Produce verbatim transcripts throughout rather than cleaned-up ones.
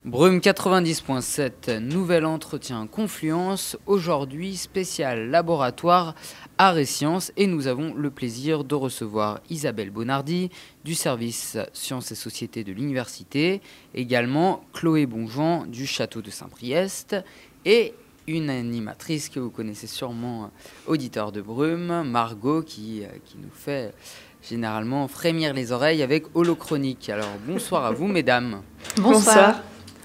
Brume quatre-vingt-dix point sept, nouvel entretien Confluence, aujourd'hui spécial laboratoire Arts et Sciences, et nous avons le plaisir de recevoir Isabelle Bonardi du service Sciences et Sociétés de l'Université, également Chloé Bonjean du Château de Saint-Priest et une animatrice que vous connaissez sûrement, auditeur de Brume, Margot, qui, qui nous fait généralement frémir les oreilles avec Holochronique. Alors bonsoir à vous mesdames. Bonsoir. Bonsoir.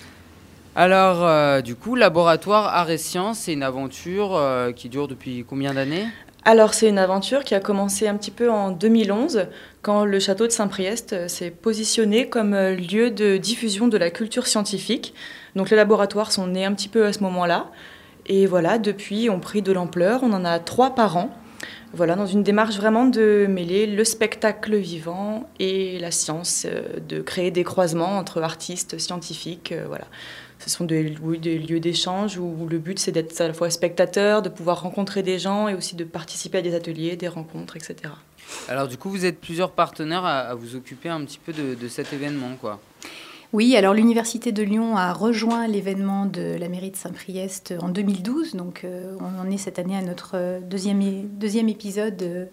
Alors, euh, du coup, Laboratoire Arts et Sciences, c'est une aventure euh, qui dure depuis combien d'années ? Alors, c'est une aventure qui a commencé un petit peu en deux mille onze, quand le château de Saint-Priest s'est positionné comme lieu de diffusion de la culture scientifique. Donc, les laboratoires sont nés un petit peu à ce moment-là. Et voilà, depuis, on pris de l'ampleur. On en a trois par an. Voilà, dans une démarche vraiment de mêler le spectacle vivant et la science, de créer des croisements entre artistes, scientifiques, euh, voilà. Ce sont des, oui, des lieux d'échange où le but, c'est d'être à la fois spectateur, de pouvoir rencontrer des gens et aussi de participer à des ateliers, des rencontres, et cetera. Alors du coup, vous êtes plusieurs partenaires à, à vous occuper un petit peu de, de cet événement, quoi. Oui, alors l'Université de Lyon a rejoint l'événement de la mairie de Saint-Priest en deux mille douze. Donc euh, on en est cette année à notre deuxième, deuxième épisode, euh,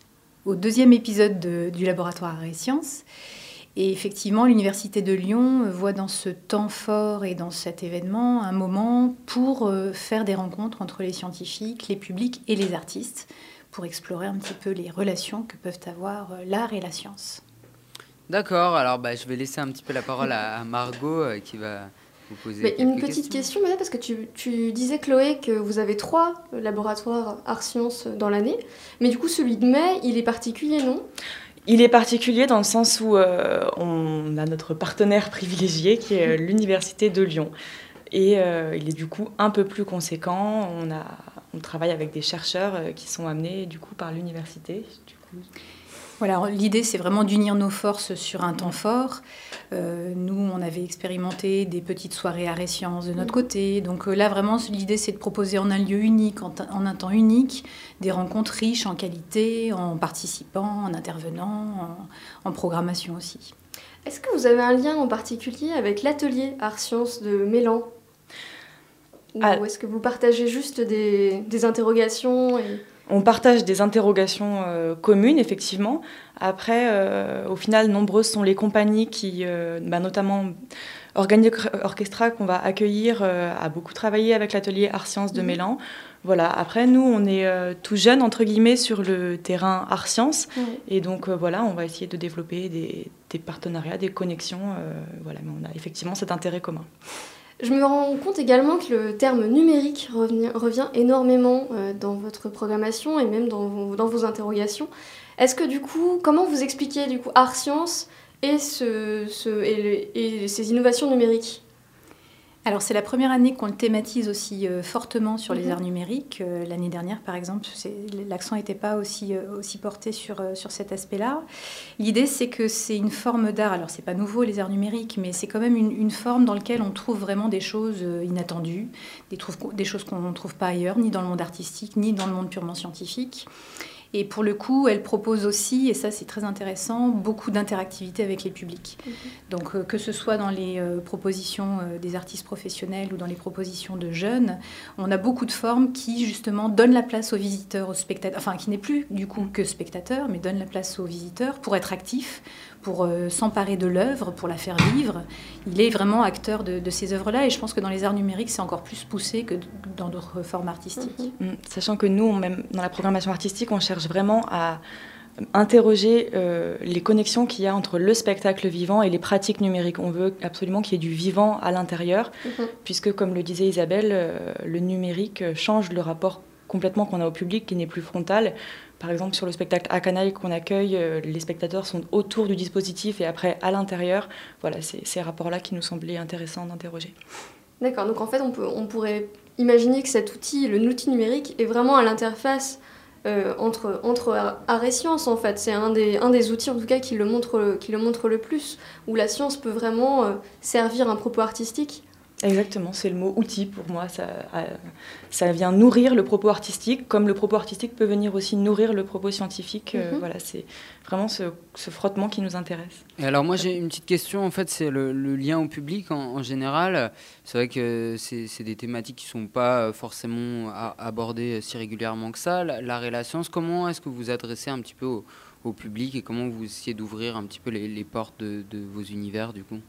au deuxième épisode de, du laboratoire Arts et Sciences. Et effectivement, l'Université de Lyon voit dans ce temps fort et dans cet événement un moment pour faire des rencontres entre les scientifiques, les publics et les artistes, pour explorer un petit peu les relations que peuvent avoir l'art et la science. D'accord, alors bah, je vais laisser un petit peu la parole à Margot euh, qui va vous poser Mais quelques une petite questions. question, madame, parce que tu, tu disais, Chloé, que vous avez trois laboratoires Arts-Sciences dans l'année, mais du coup, celui de mai, il est particulier, non ? Il est particulier dans le sens où euh, on a notre partenaire privilégié qui est l'Université de Lyon. Et euh, il est du coup un peu plus conséquent. On, a, on travaille avec des chercheurs euh, qui sont amenés du coup par l'université. Du coup. Voilà, l'idée, c'est vraiment d'unir nos forces sur un temps fort. Euh, nous, on avait expérimenté des petites soirées arts et sciences de notre côté. Donc euh, là, vraiment, l'idée, c'est de proposer en un lieu unique, en, en un temps unique, des rencontres riches en qualité, en participants, en intervenants, en, en programmation aussi. Est-ce que vous avez un lien en particulier avec l'atelier Arts-Sciences de Mélan ? Ou ah. est-ce que vous partagez juste des, des interrogations et... On partage des interrogations euh, communes, effectivement. Après, euh, au final, nombreuses sont les compagnies qui, euh, bah, notamment Organic Orchestra, qu'on va accueillir, euh, a beaucoup travaillé avec l'atelier Arts-Sciences de mmh. Mélan. Voilà. Après, nous, on est euh, tout jeunes, entre guillemets, sur le terrain Arts-Sciences. Mmh. Et donc, euh, voilà, on va essayer de développer des, des partenariats, des connexions. Euh, voilà. Mais on a effectivement cet intérêt commun. Je me rends compte également que le terme numérique revient, revient énormément euh, dans votre programmation et même dans vos, dans vos interrogations. Est-ce que du coup, comment vous expliquez du coup Arts-Sciences et, ce, ce, et, le, et ces innovations numériques ? Alors c'est la première année qu'on le thématise aussi euh, fortement sur les mmh. arts numériques. Euh, l'année dernière, par exemple, c'est, l'accent n'était pas aussi, euh, aussi porté sur, euh, sur cet aspect-là. L'idée, c'est que c'est une forme d'art. Alors c'est pas nouveau les arts numériques, mais c'est quand même une, une forme dans laquelle on trouve vraiment des choses euh, inattendues, des, trouve, des choses qu'on ne trouve pas ailleurs, ni dans le monde artistique, ni dans le monde purement scientifique. Et pour le coup, elle propose aussi, et ça c'est très intéressant, beaucoup d'interactivité avec les publics. Mmh. Donc euh, que ce soit dans les euh, propositions euh, des artistes professionnels ou dans les propositions de jeunes, on a beaucoup de formes qui justement donnent la place aux visiteurs, aux spectateurs, enfin qui n'est plus du coup que spectateur, mais donnent la place aux visiteurs pour être actifs, pour euh, s'emparer de l'œuvre, pour la faire vivre. Il est vraiment acteur de, de ces œuvres-là, et je pense que dans les arts numériques, c'est encore plus poussé que dans d'autres formes artistiques. Mmh. Sachant que nous, même dans la programmation artistique, on cherche vraiment à interroger euh, les connexions qu'il y a entre le spectacle vivant et les pratiques numériques. On veut absolument qu'il y ait du vivant à l'intérieur, mmh. puisque, comme le disait Isabelle, euh, le numérique change le rapport complètement qu'on a au public, qui n'est plus frontal. Par exemple, sur le spectacle à Canaille qu'on accueille, euh, les spectateurs sont autour du dispositif et après à l'intérieur. Voilà, c'est ces rapports-là qui nous semblaient intéressants d'interroger. D'accord, donc en fait, on, peut, on pourrait imaginer que cet outil, le outil numérique, est vraiment à l'interface euh, entre, entre art et science, en fait. C'est un des, un des outils, en tout cas, qui le montre, qui le montre le plus, où la science peut vraiment euh, servir un propos artistique. Exactement, c'est le mot outil pour moi. Ça, ça vient nourrir le propos artistique, comme le propos artistique peut venir aussi nourrir le propos scientifique. Mm-hmm. Euh, voilà, c'est vraiment ce, ce frottement qui nous intéresse. Et alors moi j'ai une petite question, en fait, c'est le, le lien au public en, en général. C'est vrai que c'est, c'est des thématiques qui ne sont pas forcément à, abordées si régulièrement que ça. L'art et la science, comment est-ce que vous vous adressez un petit peu au, au public et comment vous essayez d'ouvrir un petit peu les, les portes de, de vos univers du coup ?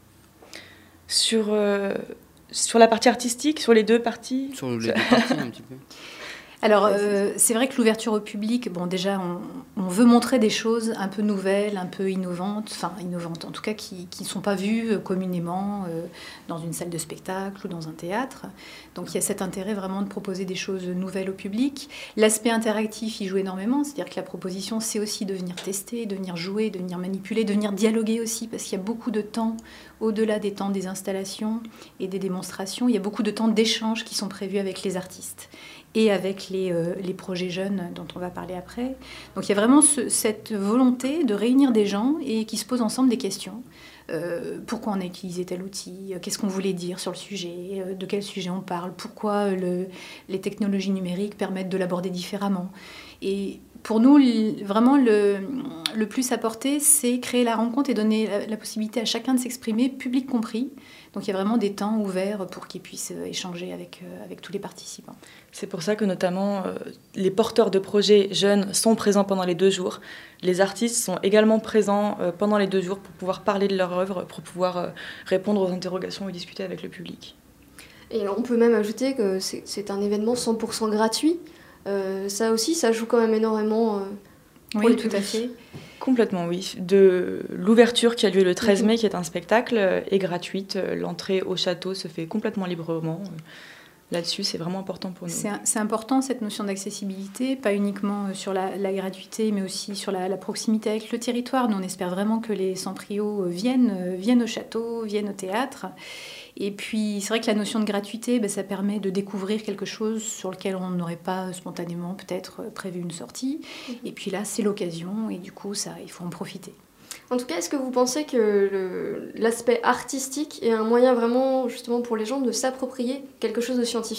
Sur... Euh Sur la partie artistique, sur les deux parties ? Sur les deux parties, un petit peu. Alors, euh, c'est vrai que l'ouverture au public, bon, déjà, on, on veut montrer des choses un peu nouvelles, un peu innovantes, enfin, innovantes en tout cas, qui ne sont pas vues communément euh, dans une salle de spectacle ou dans un théâtre. Donc, il y a cet intérêt vraiment de proposer des choses nouvelles au public. L'aspect interactif y joue énormément, c'est-à-dire que la proposition, c'est aussi de venir tester, de venir jouer, de venir manipuler, de venir dialoguer aussi, parce qu'il y a beaucoup de temps, au-delà des temps des installations et des démonstrations, il y a beaucoup de temps d'échange qui sont prévus avec les artistes et avec les, euh, les projets jeunes dont on va parler après. Donc il y a vraiment ce, cette volonté de réunir des gens et qui se posent ensemble des questions. Euh, pourquoi on a utilisé tel outil ? Qu'est-ce qu'on voulait dire sur le sujet ? De quel sujet on parle ? Pourquoi le, les technologies numériques permettent de l'aborder différemment ? Et pour nous, vraiment, le, le plus à porter, c'est créer la rencontre et donner la, la possibilité à chacun de s'exprimer, public compris. Donc il y a vraiment des temps ouverts pour qu'ils puissent échanger avec, euh, avec tous les participants. C'est pour ça que notamment euh, les porteurs de projets jeunes sont présents pendant les deux jours. Les artistes sont également présents euh, pendant les deux jours pour pouvoir parler de leur œuvre, pour pouvoir euh, répondre aux interrogations et discuter avec le public. Et on peut même ajouter que c'est, c'est un événement cent pour cent gratuit. Euh, ça aussi, ça joue quand même énormément euh, pour oui, les tout publics. à fait. Complètement, oui. De l'ouverture qui a lieu le treize mai, qui est un spectacle, est gratuite. L'entrée au château se fait complètement librement. Là-dessus, c'est vraiment important pour nous. C'est, c'est important, cette notion d'accessibilité, pas uniquement sur la, la gratuité, mais aussi sur la, la proximité avec le territoire. Nous, on espère vraiment que les Centriaux viennent, viennent au château, viennent au théâtre. Et puis, c'est vrai que la notion de gratuité, ben, ça permet de découvrir quelque chose sur lequel on n'aurait pas spontanément peut-être prévu une sortie. Mmh. Et puis là, c'est l'occasion, et du coup, ça, il faut en profiter. En tout cas, est-ce que vous pensez que le, l'aspect artistique est un moyen vraiment, justement, pour les gens de s'approprier quelque chose de scientifique ?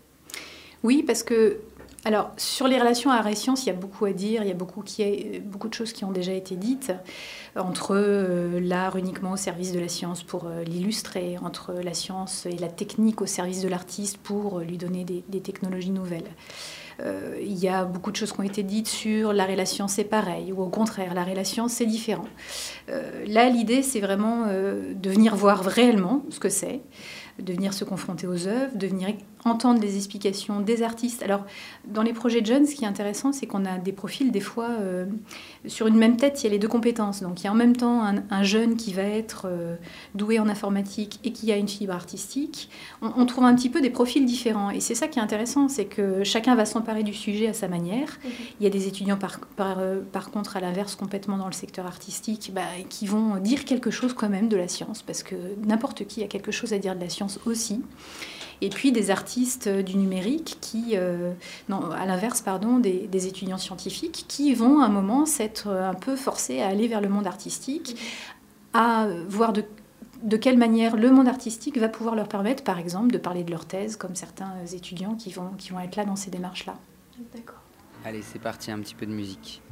Oui, parce que, alors, sur les relations art et sciences, il y a beaucoup à dire, il y a beaucoup, qui a, beaucoup de choses qui ont déjà été dites, entre euh, l'art uniquement au service de la science pour euh, l'illustrer, entre la science et la technique au service de l'artiste pour euh, lui donner des, des technologies nouvelles. Euh, il y a beaucoup de choses qui ont été dites sur l'art et la science, c'est pareil, ou au contraire, l'art et la science, c'est différent. Euh, là, l'idée, c'est vraiment euh, de venir voir réellement ce que c'est, de venir se confronter aux œuvres, de venir entendre les explications des artistes. Alors, dans les projets de jeunes, ce qui est intéressant, c'est qu'on a des profils, des fois, euh, sur une même tête, il y a les deux compétences. Donc, il y a en même temps un, un jeune qui va être euh, doué en informatique et qui a une fibre artistique. On, on trouve un petit peu des profils différents. Et c'est ça qui est intéressant, c'est que chacun va s'emparer du sujet à sa manière. Mmh. Il y a des étudiants, par, par, euh, par contre, à l'inverse, complètement dans le secteur artistique, bah, qui vont dire quelque chose quand même de la science, parce que n'importe qui a quelque chose à dire de la science aussi. Et puis des artistes du numérique qui, euh, non, à l'inverse, pardon, des, des étudiants scientifiques qui vont à un moment s'être un peu forcés à aller vers le monde artistique, à voir de, de quelle manière le monde artistique va pouvoir leur permettre, par exemple, de parler de leur thèse, comme certains étudiants qui vont, qui vont être là dans ces démarches-là. D'accord. Allez, c'est parti, un petit peu de musique.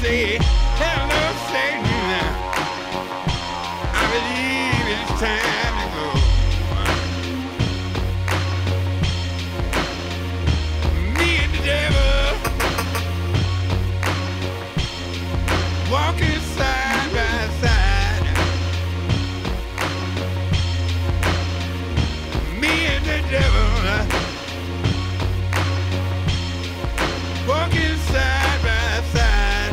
say hello, Satan. I believe it's time to go. Me and the devil walking side by side. Me and the devil walking side by side.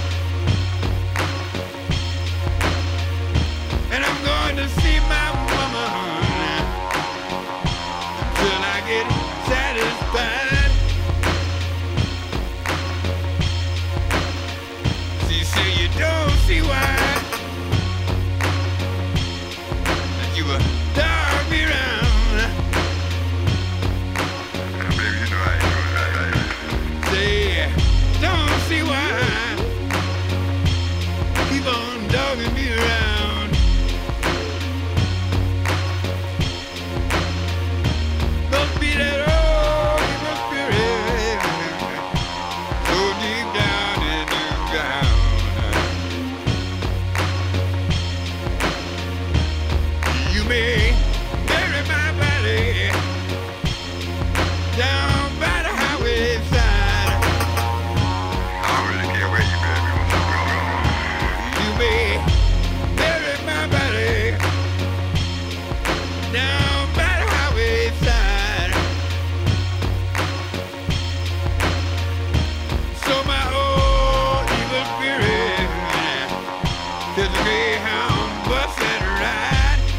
And I'm going to see my woman until I get satisfied. See, see, you don't see why that you were dog me round. Baby, you know I, I, I say, don't see why keep on dogging me around. Must be that old evil spirit so deep down in the ground. You may bury my body down by the highway side. I don't really care where you bury me. You may bury my body down by the highway side. So my old evil spirit to the Greyhound bus and ride.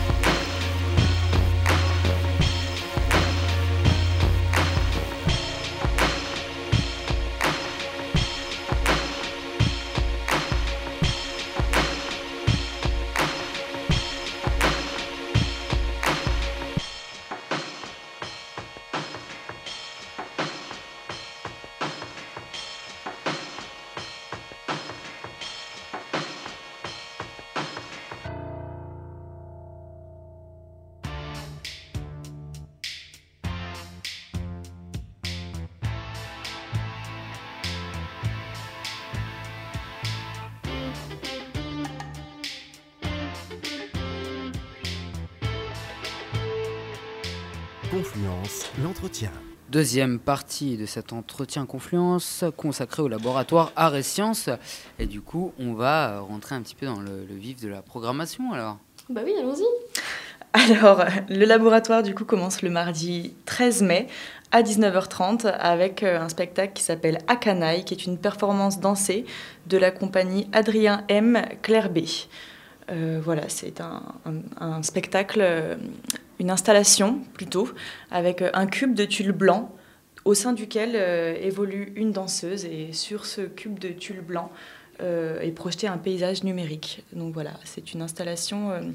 Confluence, l'entretien. Deuxième partie de cet entretien Confluence consacré au laboratoire Arts et Sciences. Et du coup, on va rentrer un petit peu dans le, le vif de la programmation alors. Bah oui, allons-y. Alors, le laboratoire, du coup, commence le mardi treize mai à dix-neuf heures trente avec un spectacle qui s'appelle Akanaï, qui est une performance dansée de la compagnie Adrien M. Claire B. Euh, voilà, c'est un, un, un spectacle, euh, une installation plutôt, avec un cube de tulle blanc au sein duquel euh, évolue une danseuse, et sur ce cube de tulle blanc euh, est projeté un paysage numérique. Donc voilà, c'est une installation... Euh,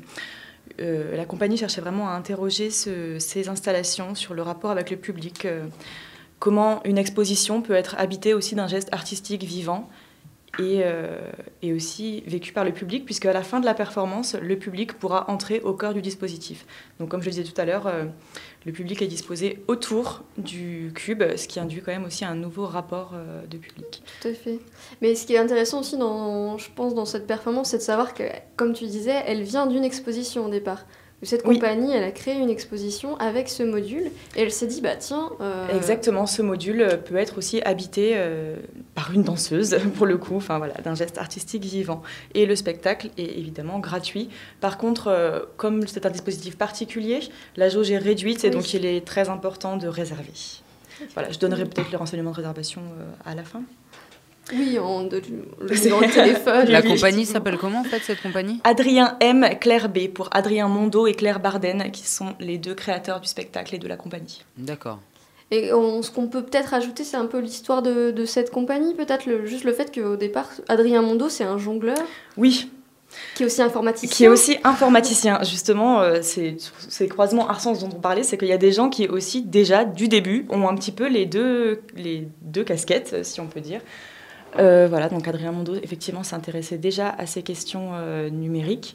euh, la compagnie cherchait vraiment à interroger ce, ces installations sur le rapport avec le public, euh, comment une exposition peut être habitée aussi d'un geste artistique vivant, Et, euh, et aussi vécu par le public, puisque à la fin de la performance, le public pourra entrer au cœur du dispositif. Donc comme je le disais tout à l'heure, euh, le public est disposé autour du cube, ce qui induit quand même aussi un nouveau rapport euh, de public. Tout à fait. Mais ce qui est intéressant aussi, dans, je pense, dans cette performance, c'est de savoir que, comme tu disais, elle vient d'une exposition au départ. Cette compagnie, oui. Elle a créé une exposition avec ce module et elle s'est dit, bah tiens... Euh... Exactement, ce module peut être aussi habité euh, par une danseuse, pour le coup, enfin voilà, d'un geste artistique vivant. Et le spectacle est évidemment gratuit. Par contre, euh, comme c'est un dispositif particulier, la jauge est réduite, oui. Et donc il est très important de réserver. Voilà, je donnerai peut-être les renseignements de réservation euh, à la fin. Oui, on de, le numéro de téléphone. La compagnie s'appelle comment en fait, cette compagnie ? Adrien M, Claire B, pour Adrien Mondo et Claire Barden, qui sont les deux créateurs du spectacle et de la compagnie. D'accord. Et on, ce qu'on peut peut-être ajouter, c'est un peu l'histoire de, de cette compagnie, peut-être le, juste le fait qu'au départ, Adrien Mondo, c'est un jongleur. Oui. Qui est aussi informaticien. Qui est aussi informaticien. Justement, euh, c'est, c'est croisements Arsens dont on parlait, c'est qu'il y a des gens qui aussi, déjà, du début, ont un petit peu les deux, les deux casquettes, si on peut dire. Euh, voilà, donc Adrien Mondo, effectivement, s'intéressait déjà à ces questions euh, numériques.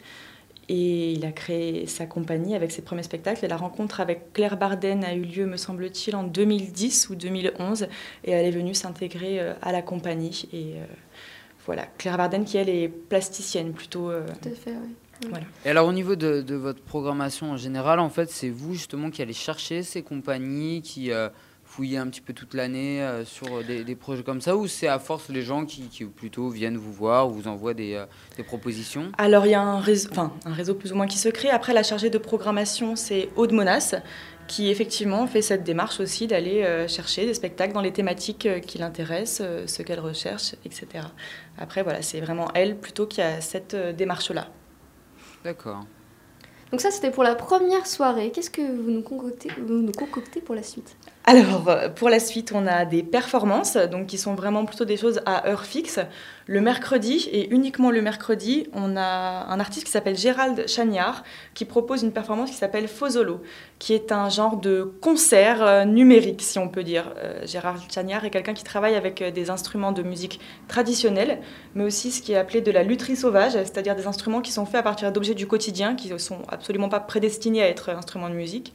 Et il a créé sa compagnie avec ses premiers spectacles. Et la rencontre avec Claire Barden a eu lieu, me semble-t-il, en deux mille dix ou deux mille onze. Et elle est venue s'intégrer euh, à la compagnie. Et euh, Voilà, Claire Varden qui, elle, est plasticienne plutôt. Euh, Tout à fait, oui. voilà. Et alors au niveau de, de votre programmation en général, en fait, c'est vous justement qui allez chercher ces compagnies, qui euh, fouillez un petit peu toute l'année euh, sur des, des projets comme ça, ou c'est à force les gens qui, qui plutôt viennent vous voir, ou vous envoient des, euh, des propositions? Alors il y a un réseau, enfin, un réseau plus ou moins qui se crée. Après, la chargée de programmation, c'est Aude Monas, qui effectivement fait cette démarche aussi d'aller euh, chercher des spectacles dans les thématiques euh, qui l'intéressent, euh, ce qu'elle recherche, et cetera. Après, voilà, c'est vraiment elle plutôt qui a cette euh, démarche-là. D'accord. Donc ça, c'était pour la première soirée. Qu'est-ce que vous nous concoctez, vous nous concoctez pour la suite? Alors, euh, pour la suite, on a des performances, donc qui sont vraiment plutôt des choses à heure fixe. Le mercredi, et uniquement le mercredi, on a un artiste qui s'appelle Gérald Chagnard, qui propose une performance qui s'appelle Fozolo, qui est un genre de concert euh, numérique, si on peut dire. Euh, Gérald Chagnard est quelqu'un qui travaille avec euh, des instruments de musique traditionnels, mais aussi ce qui est appelé de la lutherie sauvage, c'est-à-dire des instruments qui sont faits à partir d'objets du quotidien, qui ne sont absolument pas prédestinés à être instruments de musique,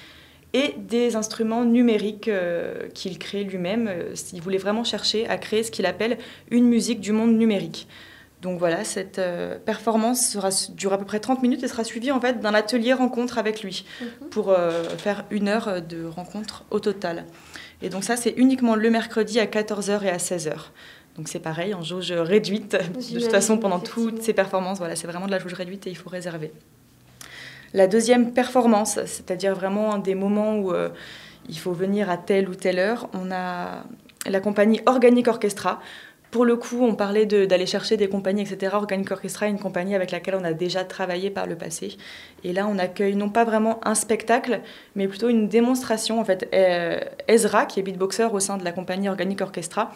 et des instruments numériques euh, qu'il crée lui-même. Euh, il voulait vraiment chercher à créer ce qu'il appelle une musique du monde numérique. Donc voilà, cette euh, performance sera, dure à peu près trente minutes et sera suivie en fait d'un atelier rencontre avec lui mm-hmm. pour euh, faire une heure de rencontre au total. Et donc ça, c'est uniquement le mercredi à quatorze heures et à seize heures. Donc c'est pareil, en jauge réduite. De toute façon, pendant toutes ces performances, voilà, c'est vraiment de la jauge réduite et il faut réserver. La deuxième performance, c'est-à-dire vraiment des moments où euh, il faut venir à telle ou telle heure, on a la compagnie Organic Orchestra. Pour le coup, on parlait de, d'aller chercher des compagnies, et cetera. Organic Orchestra est une compagnie avec laquelle on a déjà travaillé par le passé. Et là, on accueille non pas vraiment un spectacle, mais plutôt une démonstration. En fait, euh, Ezra, qui est beatboxer au sein de la compagnie Organic Orchestra,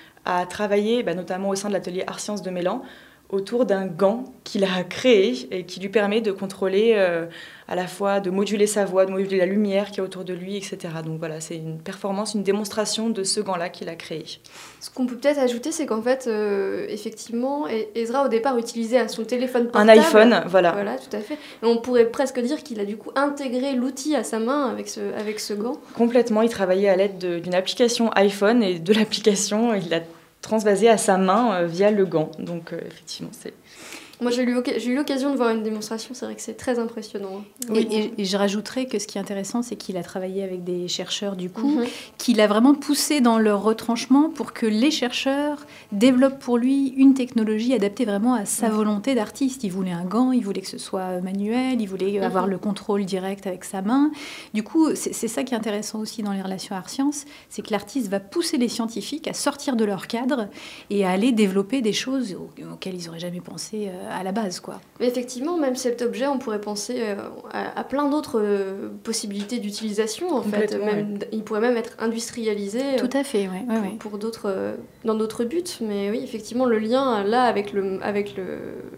a travaillé, bah, notamment au sein de l'atelier Art Sciences de Mélan, autour d'un gant qu'il a créé et qui lui permet de contrôler euh, à la fois, de moduler sa voix, de moduler la lumière qui est autour de lui, et cetera. Donc voilà, c'est une performance, une démonstration de ce gant-là qu'il a créé. Ce qu'on peut peut-être ajouter, c'est qu'en fait, euh, effectivement, Ezra au départ utilisait son téléphone portable. Un iPhone, voilà. Voilà, tout à fait. Et on pourrait presque dire qu'il a du coup intégré l'outil à sa main avec ce, avec ce gant. Complètement, il travaillait à l'aide de, d'une application iPhone et de l'application, il l'a transvasé à sa main euh, via le gant. Donc, euh, effectivement, c'est... Moi, j'ai eu, j'ai eu l'occasion de voir une démonstration, c'est vrai que c'est très impressionnant. Oui, et, et je rajouterais que ce qui est intéressant, c'est qu'il a travaillé avec des chercheurs, du coup, mm-hmm. qu'il a vraiment poussé dans leur retranchement pour que les chercheurs développent pour lui une technologie adaptée vraiment à sa mm-hmm. volonté d'artiste. Il voulait un gant, il voulait que ce soit manuel, il voulait mm-hmm. avoir le contrôle direct avec sa main. Du coup, c'est, c'est ça qui est intéressant aussi dans les relations art-sciences, c'est que l'artiste va pousser les scientifiques à sortir de leur cadre et à aller développer des choses auxquelles ils n'auraient jamais pensé euh, à la base, quoi. Mais effectivement, même cet objet, on pourrait penser euh, à, à plein d'autres euh, possibilités d'utilisation. En fait, même, ouais. Il pourrait même être industrialisé. Tout à fait, ouais, ouais, pour, ouais. pour d'autres, euh, dans d'autres buts. Mais oui, effectivement, le lien là avec le, avec le,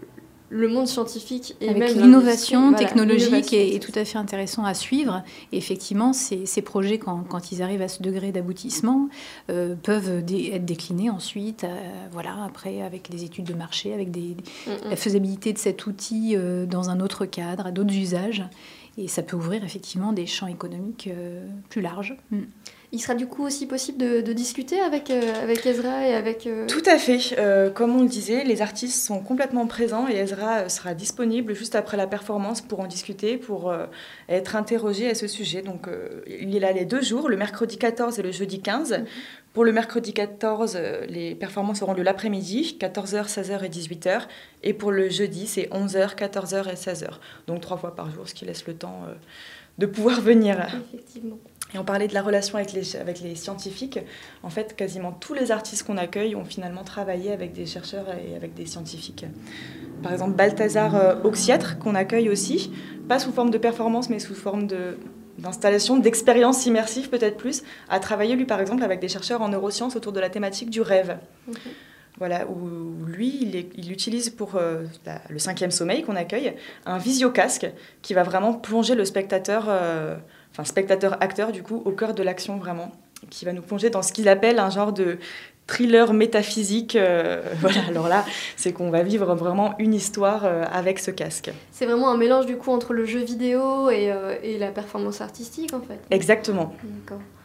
le monde scientifique et avec même l'innovation voilà, technologique l'innovation, est, est tout à fait intéressant à suivre. Et effectivement, ces, ces projets, quand, quand ils arrivent à ce degré d'aboutissement, euh, peuvent dé, être déclinés ensuite, euh, voilà, après avec des études de marché, avec des, mm-hmm. la faisabilité de cet outil euh, dans un autre cadre, à d'autres usages. Et ça peut ouvrir effectivement des champs économiques euh, plus larges. Mm. Il sera du coup aussi possible de, de discuter avec, euh, avec Ezra et avec... Euh... Tout à fait. Euh, comme on le disait, les artistes sont complètement présents et Ezra sera disponible juste après la performance pour en discuter, pour euh, être interrogé à ce sujet. Donc, euh, il est là les deux jours, le mercredi quatorze et le jeudi quinze. Mm-hmm. Pour le mercredi quatorze, les performances auront lieu l'après-midi, quatorze heures, seize heures et dix-huit heures. Et pour le jeudi, c'est onze heures, quatorze heures et seize heures. Donc, trois fois par jour, ce qui laisse le temps euh, de pouvoir venir. Effectivement. Et on parlait de la relation avec les, avec les scientifiques. En fait, quasiment tous les artistes qu'on accueille ont finalement travaillé avec des chercheurs et avec des scientifiques. Par exemple, Balthazar euh, Auxiètre, qu'on accueille aussi, pas sous forme de performance, mais sous forme de, d'installation, d'expérience immersive peut-être plus, a travaillé, lui, par exemple, avec des chercheurs en neurosciences autour de la thématique du rêve. Okay. Voilà, où lui, il, est, il utilise pour euh, la, le cinquième sommeil qu'on accueille, un visiocasque qui va vraiment plonger le spectateur... Euh, enfin spectateur-acteur du coup, au cœur de l'action vraiment, qui va nous plonger dans ce qu'il appelle un genre de thriller métaphysique. Euh, voilà, alors là, c'est qu'on va vivre vraiment une histoire euh, avec ce casque. C'est vraiment un mélange du coup entre le jeu vidéo et, euh, et la performance artistique en fait. Exactement. D'accord.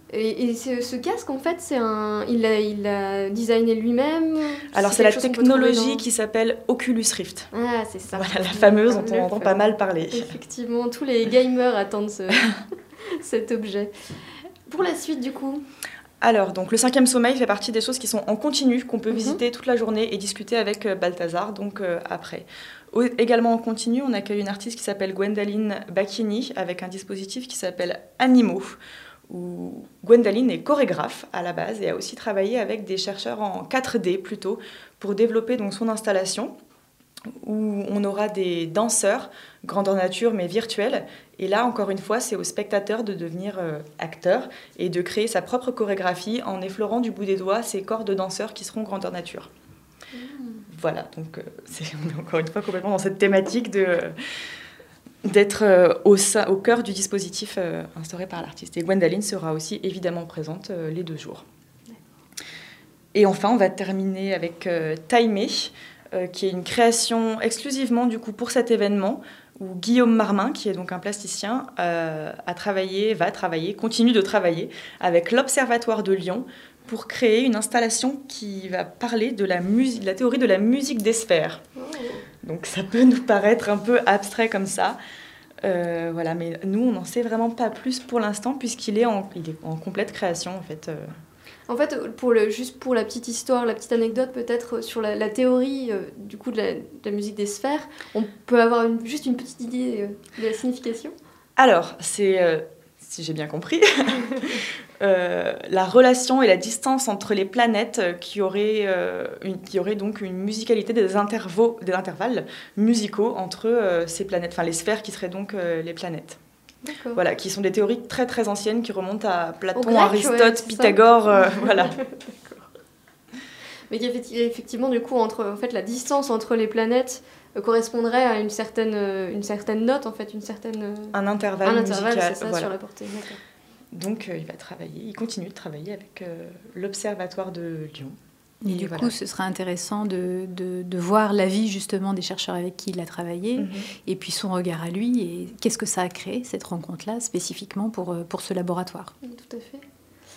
Et, et ce, ce casque, en fait, c'est un, il l'a il l'a designé lui-même. Alors c'est la quelque chose qu'on peut trouver technologie dans- qui s'appelle Oculus Rift. Ah, c'est ça. Voilà, la fameuse dont Le on entend fameux. pas mal parler. Effectivement, tous les gamers attendent ce- cet objet. Pour la suite, du coup, Alors, donc le cinquième sommeil fait partie des choses qui sont en continu, qu'on peut Mhm. visiter toute la journée et discuter avec euh, Balthazar, donc euh, après. Au- également en continu, on accueille une artiste qui s'appelle Gwendaline Bacchini avec un dispositif qui s'appelle Animo, où Gwendaline est chorégraphe à la base et a aussi travaillé avec des chercheurs en quatre D plutôt pour développer donc son installation, où on aura des danseurs, grandeur nature mais virtuels. Et là, encore une fois, c'est au spectateur de devenir euh, acteur et de créer sa propre chorégraphie en effleurant du bout des doigts ces corps de danseurs qui seront grandeur nature. Voilà, donc euh, c'est, on est encore une fois complètement dans cette thématique de, euh, d'être euh, au, sein- au cœur du dispositif euh, instauré par l'artiste. Et Gwendaline sera aussi évidemment présente euh, les deux jours. Et enfin, on va terminer avec euh, Taimé, euh, qui est une création exclusivement du coup pour cet événement, où Guillaume Marmin, qui est donc un plasticien, euh, a travaillé, va travailler, continue de travailler avec l'Observatoire de Lyon pour créer une installation qui va parler de la, musique, de la théorie de la musique des sphères. Donc ça peut nous paraître un peu abstrait comme ça, euh, voilà, mais nous on n'en sait vraiment pas plus pour l'instant puisqu'il est en, il est en complète création en fait. euh. en fait, pour le, juste pour la petite histoire, la petite anecdote peut-être sur la, la théorie euh, du coup de la, de la musique des sphères, on peut avoir une- juste une petite idée euh, de la signification. Alors, c'est, euh, si j'ai bien compris, euh, la relation et la distance entre les planètes euh, qui auraient, euh, une, qui auraient donc une musicalité des, intervaux, des intervalles musicaux entre euh, ces planètes, enfin les sphères qui seraient donc euh, les planètes. D'accord. Voilà, qui sont des théories très très anciennes qui remontent à Platon, Au grec, Aristote, ouais, c'est ça. Pythagore, euh, voilà. Mais qu'effecti- effectivement, du coup, entre en fait la distance entre les planètes euh, correspondrait à une certaine euh, une certaine note, en fait, une certaine euh, Un intervalle un musical. intervalle, c'est ça, voilà. sur la portée. D'accord. Donc euh, il va travailler, il continue de travailler avec euh, l'Observatoire de Lyon. Et Et du voilà. coup, ce sera intéressant de, de, de voir l'avis justement des chercheurs avec qui il a travaillé, Mhm. et puis son regard à lui, et qu'est-ce que ça a créé, cette rencontre-là, spécifiquement pour, euh, pour ce laboratoire. Tout à fait.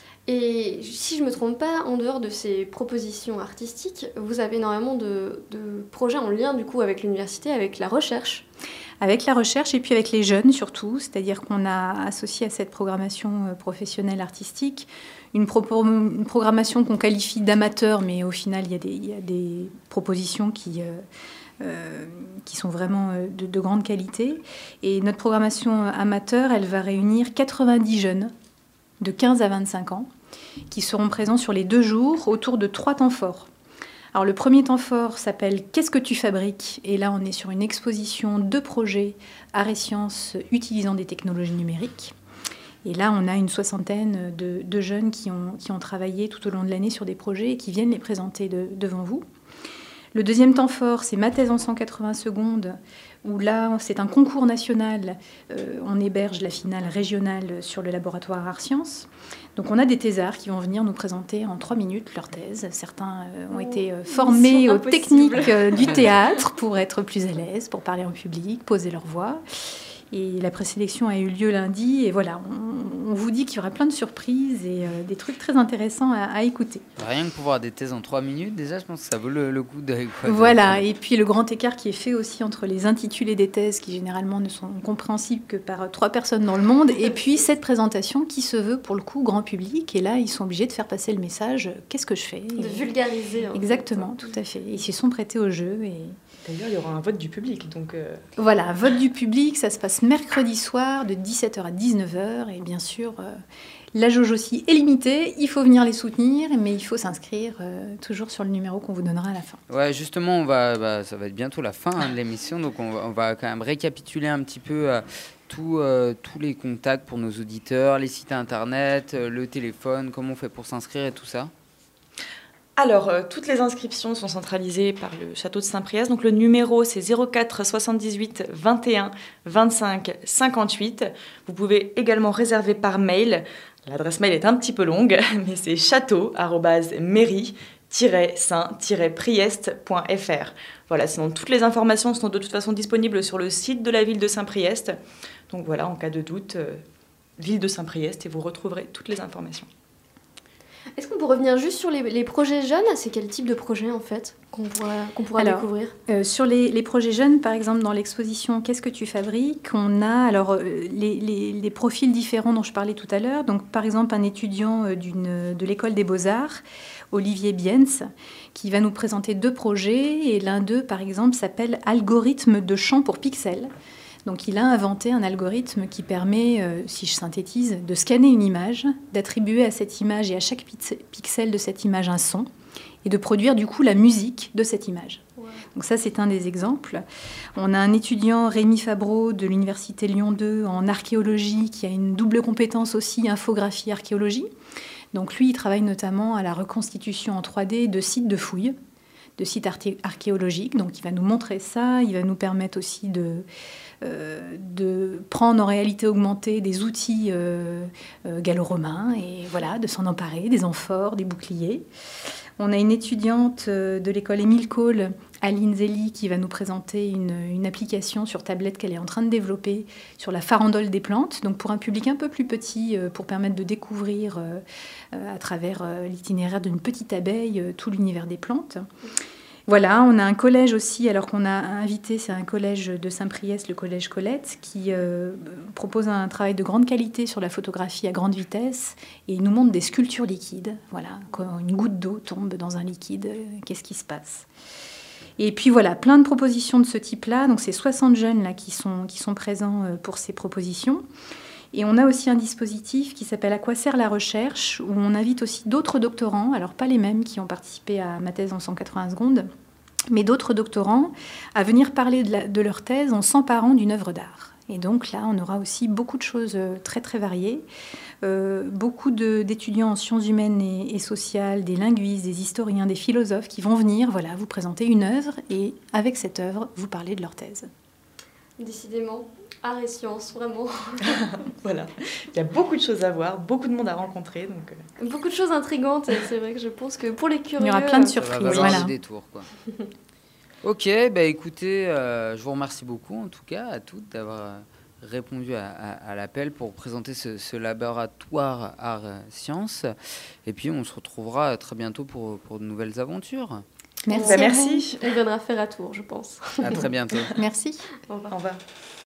Et si je me trompe pas, en dehors de ces propositions artistiques, vous avez énormément de, de projets en lien du coup avec l'université, avec la recherche. Avec la recherche et puis avec les jeunes surtout, c'est-à-dire qu'on a associé à cette programmation euh, professionnelle artistique une, propo- une programmation qu'on qualifie d'amateur, mais au final il y a des, il y a des propositions qui, euh, euh, qui sont vraiment euh, de, de grande qualité. Et notre programmation amateur, elle va réunir quatre-vingt-dix jeunes de quinze à vingt-cinq ans qui seront présents sur les deux jours autour de trois temps forts. Alors le premier temps fort s'appelle « Qu'est-ce que tu fabriques ?» Et là, on est sur une exposition de projets arts et sciences utilisant des technologies numériques. Et là, on a une soixantaine de, de jeunes qui ont, qui ont travaillé tout au long de l'année sur des projets et qui viennent les présenter de- devant vous. Le deuxième temps fort, c'est ma thèse en cent quatre-vingts secondes, où là, c'est un concours national. Euh, on héberge la finale régionale sur le laboratoire Art Sciences. Donc on a des thésards qui vont venir nous présenter en trois minutes leur thèse. Certains euh, ont Oh, été euh, mission formés aux impossible. techniques euh, du théâtre pour être plus à l'aise, pour parler en public, poser leur voix. Et la présélection a eu lieu lundi. Et voilà, on, on vous dit qu'il y aura plein de surprises et euh, des trucs très intéressants à, à écouter. Rien que pour voir des thèses en trois minutes, déjà, je pense que ça vaut le, le coup d'œil. quoi. Voilà, et puis le grand écart qui est fait aussi entre les intitulés des thèses, qui généralement ne sont compréhensibles que par trois personnes dans le monde, et puis cette présentation qui se veut pour le coup grand public. Et là, ils sont obligés de faire passer le message « Qu'est-ce que je fais ?» De vulgariser. en fait. Exactement, tout à fait. Ils s'y sont prêtés au jeu. Et D'ailleurs, il y aura un vote du public, donc euh, voilà, vote du public, ça se passe mercredi soir de dix-sept heures à dix-neuf heures. Et bien sûr, euh, la jauge aussi est limitée. Il faut venir les soutenir, mais il faut s'inscrire euh, toujours sur le numéro qu'on vous donnera à la fin. Ouais, justement, on va, bah, ça va être bientôt la fin hein, de l'émission, donc on va, on va quand même récapituler un petit peu euh, tout, euh, tous les contacts pour nos auditeurs, les sites internet, euh, le téléphone, comment on fait pour s'inscrire et tout ça. Alors, euh, toutes les inscriptions sont centralisées par le château de Saint-Priest. Donc, le numéro, c'est zéro quatre soixante-dix-huit vingt et un vingt-cinq cinquante-huit. Vous pouvez également réserver par mail. L'adresse mail est un petit peu longue, mais c'est château arobase mairie tiret saint tiret priest point f r. Voilà, sinon, toutes les informations sont de toute façon disponibles sur le site de la ville de Saint-Priest. Donc, voilà, en cas de doute, euh, ville de Saint-Priest et vous retrouverez toutes les informations. Est-ce qu'on peut revenir juste sur les, les projets jeunes? C'est quel type de projet en fait qu'on pourra, qu'on pourra Alors, découvrir? euh, Sur les, les projets jeunes, par exemple, dans l'exposition Qu'est-ce que tu fabriques? On a alors euh, les, les, les profils différents dont je parlais tout à l'heure. Donc, par exemple, un étudiant euh, d'une, de l'école des Beaux-Arts, Olivier Biens, qui va nous présenter deux projets. Et l'un d'eux, par exemple, s'appelle Algorithme de champ pour pixels. Donc il a inventé un algorithme qui permet, euh, si je synthétise, de scanner une image, d'attribuer à cette image et à chaque pixel de cette image un son, et de produire du coup la musique de cette image. Ouais. Donc ça, c'est un des exemples. On a un étudiant, Rémi Fabreau, de l'Université Lyon deux, en archéologie, qui a une double compétence aussi, infographie, archéologie. Donc lui, il travaille notamment à la reconstitution en trois D de sites de fouilles, de sites archéologiques. Donc il va nous montrer ça, il va nous permettre aussi de... Euh, de prendre en réalité augmentée des outils euh, euh, gallo-romains et voilà, de s'en emparer, des amphores, des boucliers. On a une étudiante de l'école Émile Cole, Aline Zeli, qui va nous présenter une, une application sur tablette qu'elle est en train de développer sur la farandole des plantes, donc pour un public un peu plus petit, euh, pour permettre de découvrir euh, euh, à travers euh, l'itinéraire d'une petite abeille euh, tout l'univers des plantes. Voilà, on a un collège aussi, alors qu'on a invité, c'est un collège de Saint-Priest, le collège Colette, qui euh, propose un travail de grande qualité sur la photographie à grande vitesse et il nous montre des sculptures liquides. Voilà, quand une goutte d'eau tombe dans un liquide, qu'est-ce qui se passe? Et puis voilà, plein de propositions de ce type-là. Donc c'est soixante jeunes là, qui, sont, qui sont présents pour ces propositions. Et on a aussi un dispositif qui s'appelle « À quoi sert la recherche ?» où on invite aussi d'autres doctorants, alors pas les mêmes qui ont participé à ma thèse en cent quatre-vingts secondes, mais d'autres doctorants à venir parler de, la, de leur thèse en s'emparant d'une œuvre d'art. Et donc là, on aura aussi beaucoup de choses très très variées, euh, beaucoup de, d'étudiants en sciences humaines et, et sociales, des linguistes, des historiens, des philosophes qui vont venir voilà, vous présenter une œuvre et avec cette œuvre, vous parler de leur thèse. Décidément. Art et sciences, vraiment. Voilà, il y a beaucoup de choses à voir, beaucoup de monde à rencontrer. Donc... Beaucoup de choses intrigantes, et c'est vrai que je pense que pour les curieux... Il y aura plein de surprises. Ça va voilà. des détours, quoi. Ok, bah écoutez, euh, je vous remercie beaucoup en tout cas à toutes d'avoir répondu à, à, à l'appel pour présenter ce, ce laboratoire art-sciences. Et puis on se retrouvera très bientôt pour, pour de nouvelles aventures. Merci. Bah, merci. On viendra faire un tour, je pense. À très bientôt. Merci. Au revoir. Au revoir.